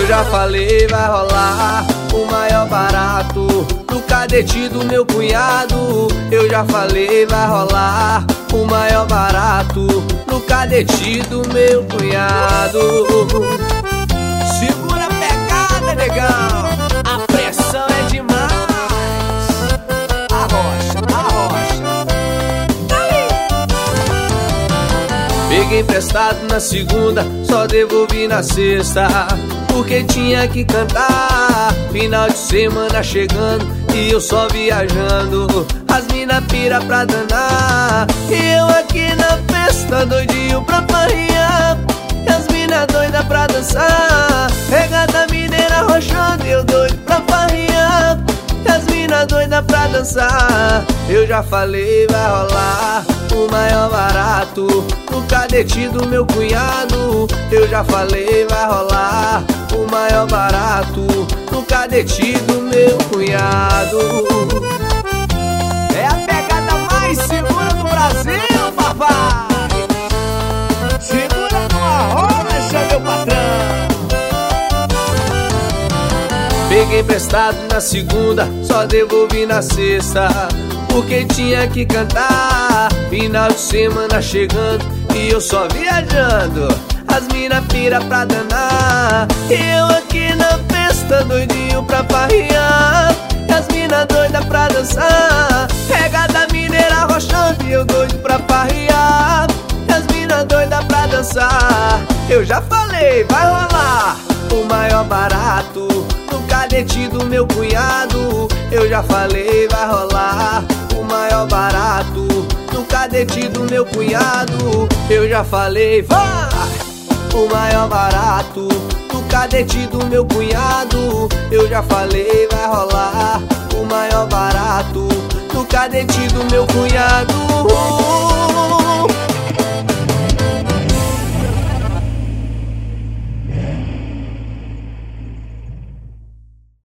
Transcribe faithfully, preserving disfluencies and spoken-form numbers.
Eu já falei, vai rolar o maior barato no cadete do meu cunhado. Eu já falei, vai rolar o maior barato no cadete do meu cunhado. Segura a pegada, negão, a pressão é demais. Arrocha, arrocha. Peguei emprestado na segunda, só devolvi na sexta, porque tinha que cantar. Final de semana chegando e eu só viajando, as mina pira pra danar. E eu aqui na festa doidinho pra farriar, e as mina doida pra dançar. Regata mineira rochando e eu doido pra farriar, e as mina doida pra dançar. Eu já falei, vai rolar o maior barato no cadete do meu cunhado. Eu já falei, vai rolar o maior barato no cadete do meu cunhado. É a pegada mais segura do Brasil, papai. Segura numa rocha, meu patrão. Peguei emprestado na segunda, só devolvi na sexta, porque tinha que cantar. Final de semana chegando e eu só viajando, as mina pira pra danar. E eu aqui na festa doidinho pra farriar, e as mina doida pra dançar. Regada mineira rochando e eu doido pra farriar, e as mina doida pra dançar. Eu já falei, vai rolar o maior barato no cadete do meu cunhado. Eu já falei, vai rolar o maior barato no cadete do meu cunhado. Eu já falei, vai o maior barato no cadete do meu cunhado. Eu já falei, vai rolar o maior barato no cadete do meu cunhado.